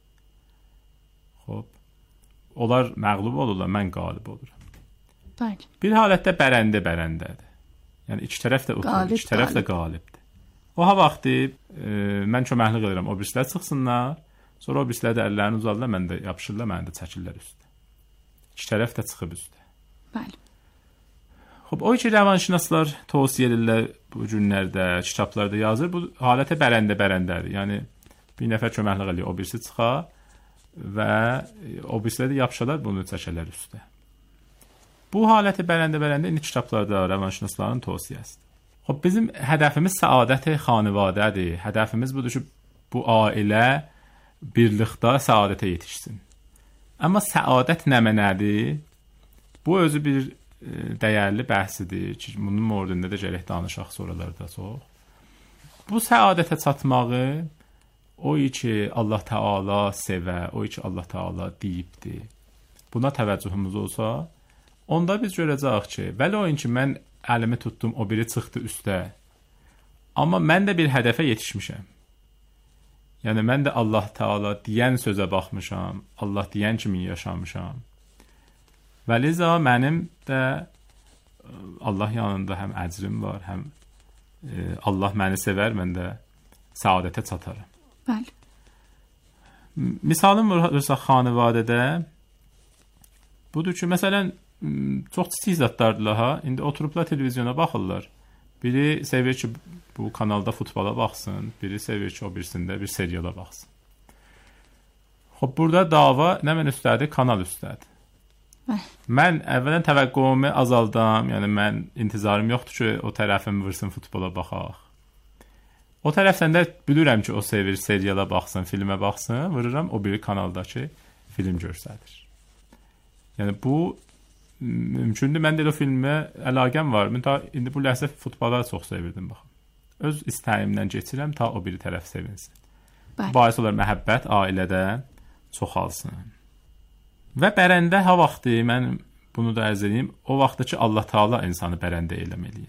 Xoş. Onlar məğlub olurlar, mən qalib oluram. Bəli. Bir halətdə bərəndə bərəndədir. Yəni iki tərəf də utur, iki tərəf də qalibdir. O ha vaxtı e, mən köməklik edirəm, o birisilər çıxsınlar, sonra o birisilər də əllərini uzadırlar, mən də yapışırlar, mən də çəkirlər üstə. İki tərəf də çıxıb üstə. Bəli. Xoş, o iki rəvanşünaslar tövsiyə edirlər bu günlərdə, kitablarda yazır. Bu halətə bərəndə bərəndədir. Yəni bir nəfər köməklik eləyir, o birisi çıxar və o birisilər də yapışarlar, bunu çəkərlər üstə. Bu haləti bərəndə bərəndə indi kitablarda rəvanşünasların tövsiyəsidir. Xoş, bizim hədəfimiz səadət xanivadədir. Hədəfimiz budur ki, bu ailə birlikdə səadətə yetişsin. Amma səadət nə mənədir? Bu özü bir dəyərli bəhsidir ki, bunun mövzusunda da gərək danışaq sonralarda çox. Bu səadətə çatmağı o ki Allah Taala sevə, o ki Allah Taala deyibdir. Buna təvəccühümüz olsa, onda biz görəcəyik ki, vəli o ki mən əlimi tutdum, o biri çıxdı üstə. Amma mən də bir hədəfə yetişmişəm. Yəni mən də Allah Taala deyən sözə baxmışam, Allah deyən kimi yaşamışam. Və liza mənim də Allah yanında həm əcrim var, həm e, Allah məni sevər, mən də səadətə çataram. Bəli. Misalım var xanavadədə. Budur ki, məsələn, çox kiçik zətlərdirlər ha. İndi oturublar televizyona baxırlar. Biri sevir ki, bu kanalda futbola baxsın, biri sevir ki, o birisində bir seriala baxsın. Xoş, burada dava nə mən üstədir, kanal üstədir. Bəh. Mən əvvələn təvəqqüümü azaldam, yəni mən intizarım yoxdur ki, o tərəfim vursun futbola baxaq. O tərəfdən də bilirəm ki, o sevir seriala baxsın, filmə baxsın, vururam o biri kanaldakı film göstərir. Yəni bu mümkündür. Mən də o filmə əlaqəm var. Mən ta indi bu ləhzə futbola çox sevirdim baxım. Öz istəyimdən keçirəm ta o biri tərəf sevinsin. Bəli. Bais olar məhəbbət ailədə çoxalsın. Və bərəndə ha vaxtı mən bunu da ərz edeyim, o vaxtda ki Allah Taala insanı bərəndə eləməliyə.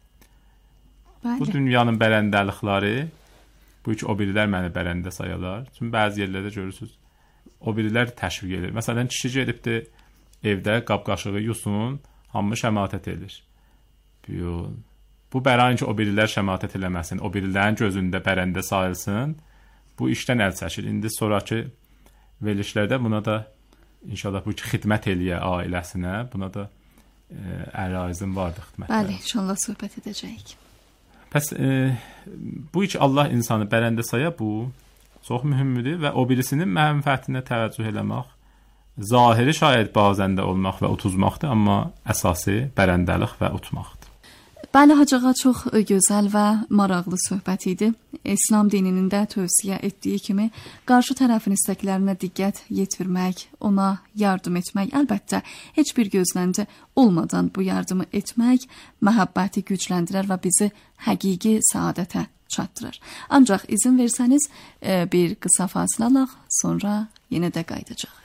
Bəli. Bu dünyanın bərəndəlikləri, bu ki o birilər məni bərəndə sayarlar. Çünki bəzi yerlərdə görürsüz, o birilər təşviq edir. Məsələn, kişi gedibdi evdə qab-qaşığı yusun, hamı şəmatət edir. Bu, bu bərain ki, o birilər şəmatət eləməsin, o birilərin gözündə bərəndə sayılsın, bu işdən əl çəkir. İndi sonraki verilişlərdə buna da, inşallah bu ki, xidmət eləyə ailəsinə, buna da e, ərazim vardır xidmətlər. Bəli, inşallah söhbət edəcəyik. Pəs, e, bu ki, Allah insanı bərəndə saya, bu çox mühümdür və o birisinin mənfəətinə təvəccüh eləmək, zahiri şayət bazən də olmaq və utuzmaqdır, amma əsası bərəndəlik və utmaqdır. Bəli, Hacığa çox gözəl və maraqlı söhbət idi. İslam dininin də tövsiyə etdiyi kimi qarşı tərəfin istəklərinə diqqət yetirmək, ona yardım etmək, əlbəttə heç bir gözlənti olmadan bu yardımı etmək məhəbbəti gücləndirər və bizi həqiqi səadətə çatdırır. Ancaq izin versəniz bir qısa fasilə alaq, sonra yenə də qayıdacağıq.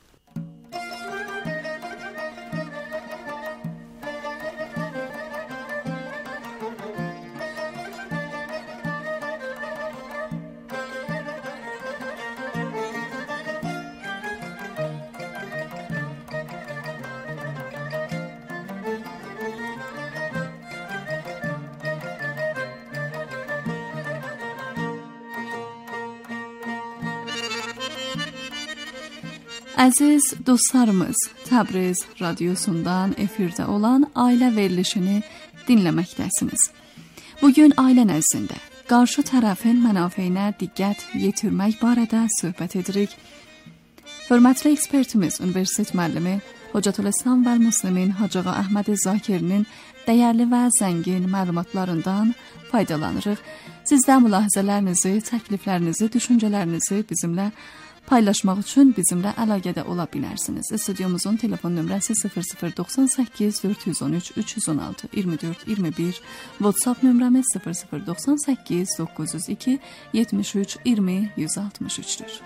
Əziz dostlarımız, Təbriz radiosundan efirdə olan ailə verilişini dinləməkdəsiniz. Bugün ailə nəzdində qarşı tərəfin mənafeyinə diqqət yetirmək barədə söhbət edirik. Hörmətli ekspertimiz, universitet müəllimi Hocatülislam və Müslimin Hacığa Əhməd Zakirinin dəyərli və zəngin məlumatlarından faydalanırıq. Siz də mülahizələrinizi, təkliflərinizi, düşüncələrinizi bizimlə paylaşmaq üçün bizimlə əlaqədə ola bilərsiniz. Stüdyomuzun telefon nömrəsi sıfır sıfır doxsan səkkiz dörd yüz on üç üç yüz on altı iyirmi dörd iyirmi bir, WhatsApp nömrəmiz sıfır sıfır doxsan səkkiz doqquz yüz iki yetmiş üç iyirmi yüz altmış üçdür.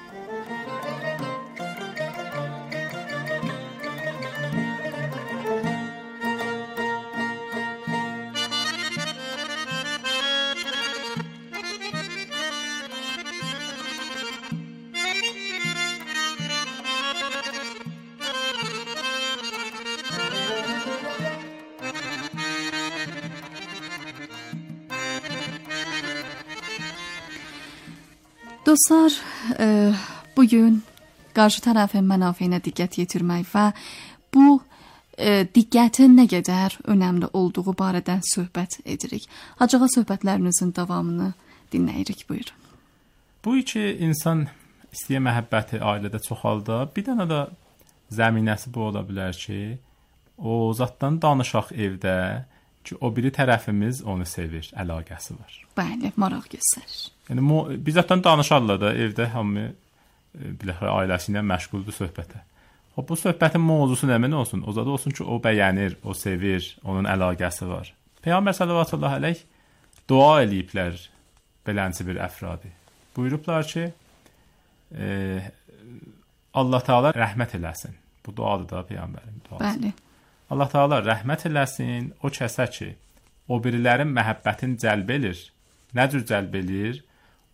Dostlar, e, bugün qarşı tərəfin mənafeyinə diqqət yetirmək və bu e, diqqətin nə qədər önəmli olduğu barədə söhbət edirik. Hacığa söhbətlərinizin davamını dinləyirik, buyurun. Bu ki, insan istəyə məhəbbəti ailədə çoxalda, bir dənə də zəminəsi bu ola bilər ki, o zatdan danışaq evdə ki, o biri tərəfimiz onu sevir, əlaqəsi var. Bəli, maraq göstərir. Yəni, bizətdən danışarlar da, evdə hamı biləxə ailəsi ilə məşğuldur söhbətə. O, bu söhbətin mövzusu nəmin olsun? O zada olsun ki, o bəyənir, o sevir, onun əlaqəsi var. Peyğəmbər sallallahu əleyhi dua eləyiblər belənci bir əfradi. Buyurublar ki, e, Allah Taala rəhmət eləsin. Bu duadır da Peyğəmbərin duası. Bəli. Allah Taala rəhmət eləsin o kəsə ki, o birilərin məhəbbətini cəlb edir. Nə cür cəlb edir?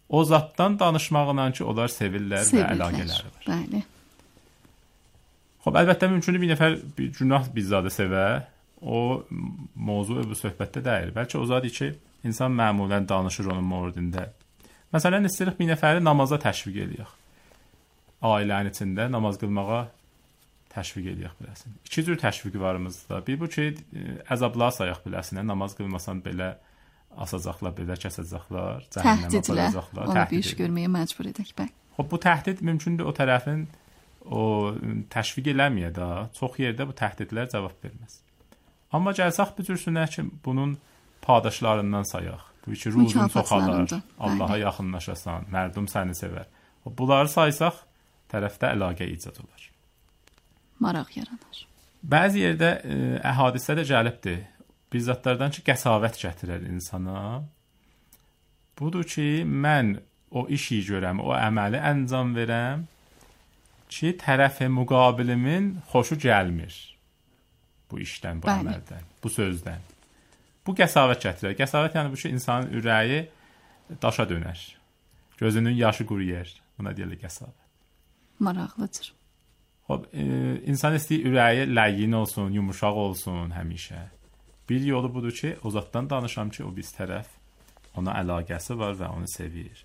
o zatdan danışmağından ki, onlar sevirlər, sevirlər. Və əlaqələri var. Bəli. Xoş, əlbəttə mümkündür bir nəfər bir günah bir zadı sevə, o mövzu bu söhbətdə deyil. Bəlkə o zadı ki, insan məmulən danışır onun mövzusunda. Məsələn, istəyirik bir nəfəri namaza təşviq eləyək. Ailənin içində namaz qılmağa təşviq eləyək biləsin. İki cür təşviq varımızda. Bir bu ki, əzablar sayaq biləsin. Namaz qılmasan belə asacaqlar, belə kəsəcəklər, cəhənnəmə aparacaqlar. Onu bir iş görməyə məcbur edək. Bəli. Xoş, bu təhdid mümkündür o tərəfin o təşviq eləməyə də, çox yerdə bu təhdidlər cavab verməz. Amma gəlsək bu cür sünnət ki, bunun padaşlarından sayaq. Bu ki, ruzun çoxalar, Allaha yaxınlaşasan, mərdum səni sevər. Bunları saysaq, tərəfdə əlaqə icad olar. Maraq yaranar. Bəzi yerdə ə, əhadisə də gəlibdir. Bir zatlardan ki, qəsavət gətirər insana. Budur ki, mən o işi görəm, o əməli əncam verəm ki, tərəf müqabilimin xoşu gəlmir bu işdən, bu Bəli. əməldən, bu sözdən. Bu qəsavət gətirir. Qəsavət yəni bu ki, insanın ürəyi daşa dönər. Gözünün yaşı quruyar. Buna deyilir qəsavət. Maraqlıdır. Xoş, e, insan istəyir ürəyi ləyyin olsun, yumuşaq olsun həmişə. Bir yolu budur ki, o zatdan danışam ki, o biz tərəf ona əlaqəsi var və onu sevir.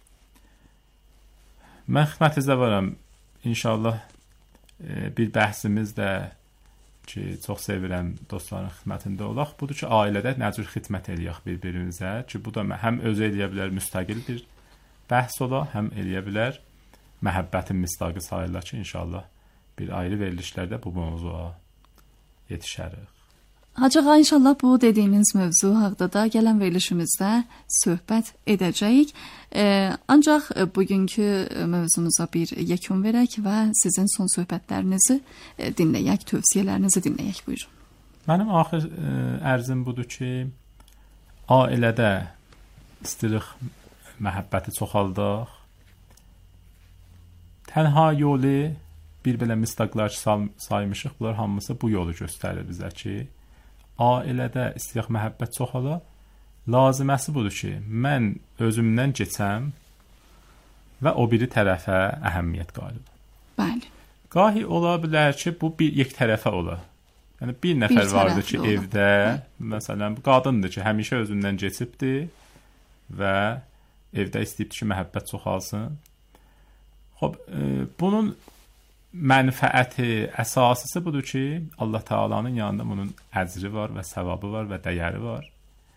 Mən xidmətinizdə varam. İnşallah e, bir bəhsimiz də ki, çox sevirəm dostların xidmətində olaq. Budur ki, ailədə nə cür xidmət eləyək bir-birimizə ki, bu da həm özü eləyə bilər müstəqil bir bəhs ola, həm eləyə bilər məhəbbətin misdaqı sayılır ki, inşallah bir ayrı verilişlərdə bu mövzuya yetişərik. Hacı ağa, inşallah bu dediyiniz mövzu haqqında da gələn verilişimizdə söhbət edəcəyik. E, ancaq bugünkü mövzumuza bir yekun verək və sizin son söhbətlərinizi e, dinləyək, tövsiyələrinizi dinləyək. Buyurun. Mənim axır e, ərzim budur ki, ailədə istəyirik məhəbbəti çoxaldaq. Tənha yolu bir belə misdaqlar saymışıq. Bunlar hamısı bu yolu göstərir bizə ki, ailədə istəyək məhəbbət çoxala, laziməsi budur ki, mən özümdən keçəm və o biri tərəfə əhəmiyyət qayıdır. Bəli. Qahi ola bilər ki, bu bir yek tərəfə ola. Yəni bir nəfər bir vardır ki, ola. Evdə, Bəli. Məsələn, qadındır ki, həmişə özündən keçibdir və evdə istəyib ki, məhəbbət çoxalsın. Xoş, e, bunun mənfəəti, əsasısı budur ki, Allah Taala'nın yanında bunun əcri var və savabı var və dəyəri var.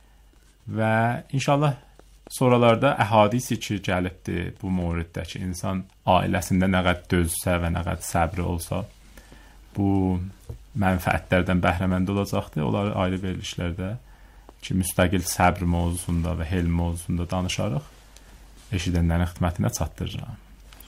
Və inşallah sonralarda əhadisi ki, gəlibdir bu mövriddə ki, insan ailəsində nə qədər dözsə və nə qədər səbri olsa, bu mənfəətlərdən bəhrəmənd olacaqdır. Onları ayrı verilişlərdə ki, müstəqil səbr mövzusunda və helm mövzusunda danışarıq, eşidənlərin xidmətinə çatdırıram.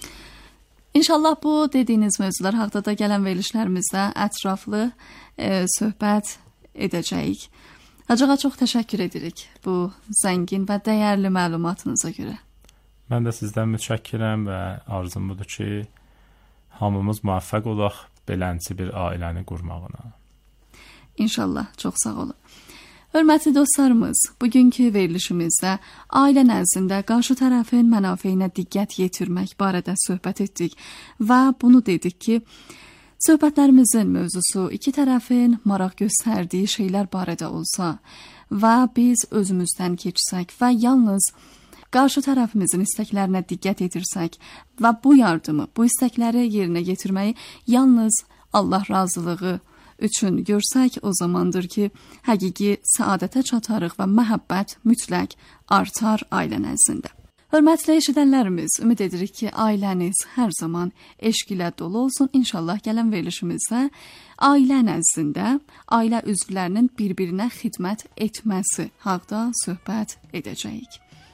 İnşallah bu dediyiniz mövzular haqqında da gələn verilişlərimizdə ətraflı e, söhbət edəcəyik. Hacı ağa, çox təşəkkür edirik bu zəngin və dəyərli məlumatınıza görə. Mən də sizdən mütşəkkirəm və arzum budur ki, hamımız müvəffəq olaq belənçi bir ailəni qurmağına. İnşallah, çox sağ olun. Hörmətli dostlarımız, bugünkü verilişimizdə ailə nəzdində qarşı tərəfin mənafeyinə diqqət yetirmək barədə söhbət etdik və bunu dedik ki, söhbətlərimizin mövzusu iki tərəfin maraq göstərdiyi şeylər barədə olsa və biz özümüzdən keçsək və yalnız qarşı tərəfimizin istəklərinə diqqət etirsək və bu yardımı, bu istəkləri yerinə yetirməyi yalnız Allah razılığı üçün görsək, o zamandır ki, həqiqi səadətə çatarıq və məhəbbət mütləq artar ailə nəzdində. Hörmətli eşidənlərimiz, ümid edirik ki, ailəniz hər zaman eşq ilə dolu olsun. İnşallah gələn verilişimizdə ailə nəzdində ailə üzvlərinin bir-birinə xidmət etməsi haqqında söhbət edəcəyik.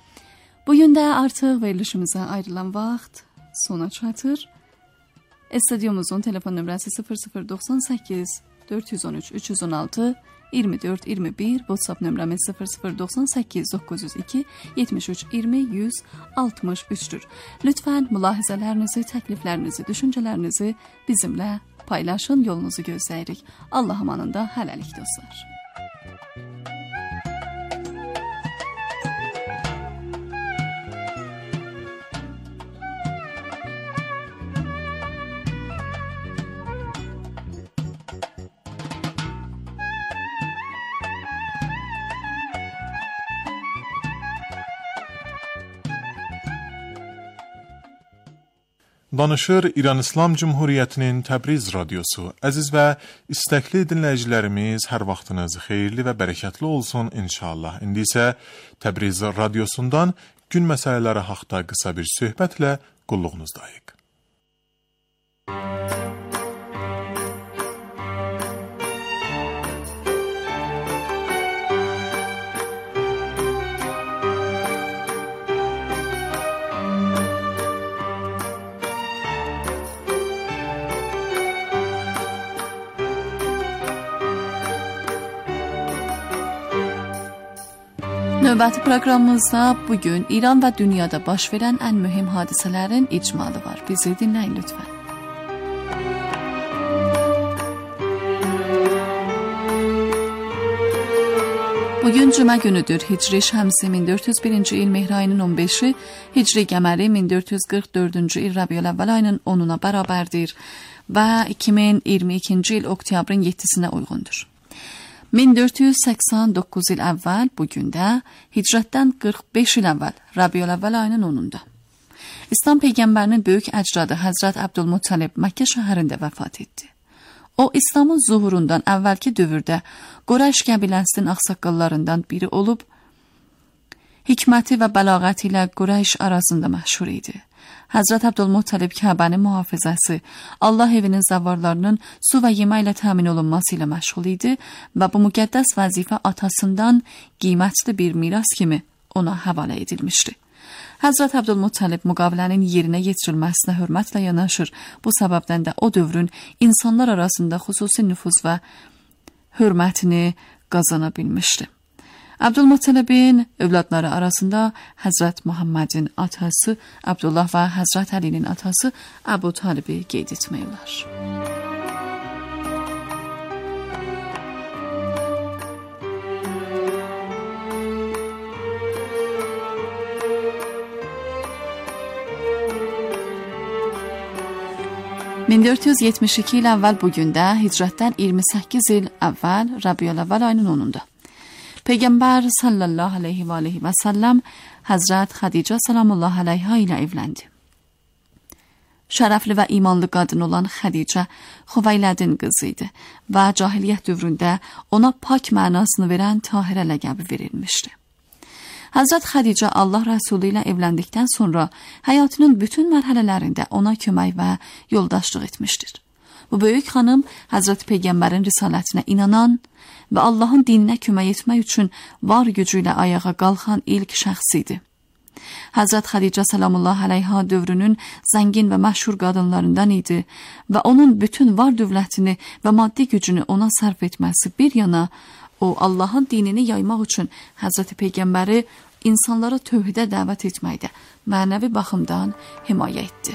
Bugün də artıq verilişimizə ayrılan vaxt sona çatır. Stüdyomuzun telefon nömrəsi sıfır sıfır doxsan səkkiz dörd yüz on üç üç yüz on altı iyirmi dörd iyirmi bir, WhatsApp nömrəmiz sıfır sıfır doxsan səkkiz doqquz yüz iki yetmiş üç iyirmi yüz altmış üçdür. Lütfən mülahizələrinizi, təkliflərinizi, düşüncələrinizi bizimlə paylaşın, yolunuzu gözləyirik. Allah amanında hələlik dostlar. Danışır İran İslam Cumhuriyyətinin Təbriz radiosu. Əziz və istəkli dinləyicilərimiz, hər vaxtınız xeyirli və bərəkətli olsun inşallah. İndi isə Təbriz radiosundan gün məsələləri haqqında qısa bir söhbətlə qulluğunuzdayıq. Növbəti proqramımızda bugün İran və dünyada baş verən ən mühüm hadisələrin icmalı var. Bizi dinləyin lütfən. Bugün cümə günüdür. Hicri şəmsi min dörd yüz birinci il Mehr ayının on beşi, Hicri qəməri min dörd yüz qırx dördüncü il Rəbiül-əvvəl ayının onuna bərabərdir və iki min iyirmi ikinci il oktyabrın yeddisinə uyğundur. min dörd yüz səksən doqquz il əvvəl bugün də hicrətdən qırx beş il əvvəl Rəbiül-əvvəl ayının onunda İslam peyğəmbərinin böyük əcdadı Həzrət Abdülmuttalib Məkkə şəhərində vəfat etdi. O, İslamın zuhurundan əvvəlki dövrdə Qurayş qəbiləsinin ağsaqqallarından biri olub, hikməti və bəlağəti ilə Qurayş arasında məşhur idi. Həzrət Abdülmuttalib Kəbənin mühafizəsi, Allah evinin zəvarlarının su və yemək ilə təmin olunması ilə məşğul idi və bu müqəddəs vəzifə atasından qiymətli bir miras kimi ona həvalə edilmişdi. Həzrət Abdülmuttalib müqavilənin yerinə yetirilməsinə hörmətlə yanaşır. Bu səbəbdən də o dövrün insanlar arasında xüsusi nüfuz və hörmətini qazana bilmişdi. Abdülmuttalibin övladları arasında Həzrət Muhammedin atası Abdullah və Həzrət Əlinin atası Əbu Talibi qeyd etmək olar. min dörd yüz yetmiş iki il əvvəl bugün də hicrətdən iyirmi səkkiz il əvvəl Rəbiül-əvvəl ayının onunda Peyğəmbər sallallahu aleyhi və aleyhi və səlləm Həzrət Xədicə salamullah aleyha ilə evləndi. Şərəfli və imanlı qadın olan Xədicə Xüveylədin qızı idi və cahiliyyət dövründə ona pak mənasını verən Tahirə ləqəbi verilmişdi. Həzrət Xədicə Allah Rəsulü ilə evləndikdən sonra həyatının bütün mərhələlərində ona kömək və yoldaşlıq etmişdir. Bu böyük xanım Həzrət Peyğəmbərin risalətinə inanan və Allahın dininə kömək etmək üçün var gücü ilə ayağa qalxan ilk şəxs idi. Həzrət Xədicə salamullah aleyha dövrünün zəngin və məşhur qadınlarından idi və onun bütün var dövlətini və maddi gücünü ona sərf etməsi bir yana, o Allahın dinini yaymaq üçün Həzrət Peyğəmbəri insanları tövhidə dəvət etməkdə mənəvi baxımdan himayə etdi.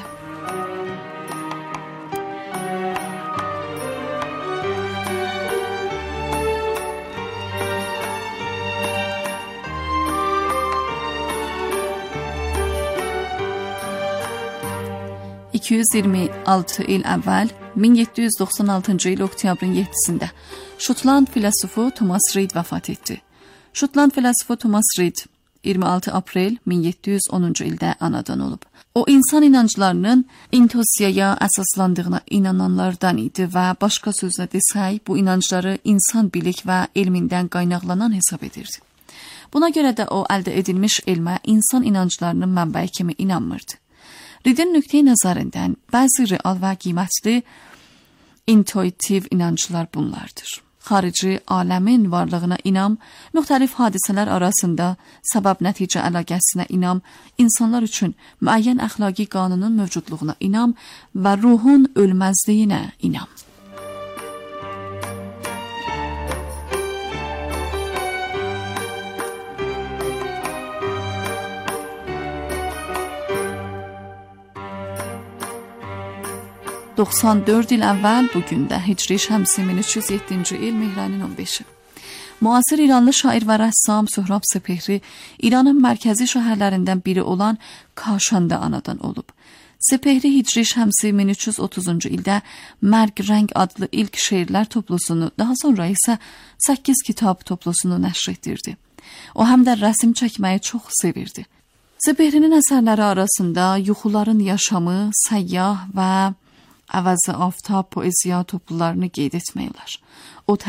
iki yüz iyirmi altı il əvvəl min yeddi yüz doxsan altıncı il oktyabrın yeddisində Şotland filosofu Thomas Reid vəfat etdi. Şotland filosofu Thomas Reid iyirmi altı aprel min yeddi yüz onuncu ildə anadan olub. O, insan inanclarının intosiyaya əsaslandığına inananlardan idi və başqa sözlə desək, bu inancları insan bilik və elmindən qaynaqlanan hesab edirdi. Buna görə də o, əldə edilmiş elmə insan inanclarının mənbəyi kimi inanmırdı. Reidin nöqteyi nəzərindən bəzi real və qiymətli intuitiv inanclar bunlardır. Xarici aləmin varlığına inam, müxtəlif hadisələr arasında səbəb-nəticə əlaqəsinə inam, insanlar üçün müəyyən əxlaqi qanunun mövcudluğuna inam və ruhun ölməzliyinə inam. doxsan dörd il əvvəl bugün də Hicri şəmsi min üç yüz yeddinci il Mehr ayının on beşi. Müasir İranlı şair və rəssam Sohrab Sepehri İranın mərkəzi şəhərlərindən biri olan Kaşanda anadan olub. Sepehri Hicri şəmsi min üç yüz otuzuncu ildə Mərg Rəng adlı ilk şeirlər toplusunu, daha sonra isə səkkiz kitab toplusunu nəşr etdirdi. O həm də rəsm çəkməyi çox sevirdi. Zəbehrinin əsərləri arasında Yuxuların Yaşamı, Səyyah və Əvəzi Aftab poeziya toplularını qeyd etmək olar. O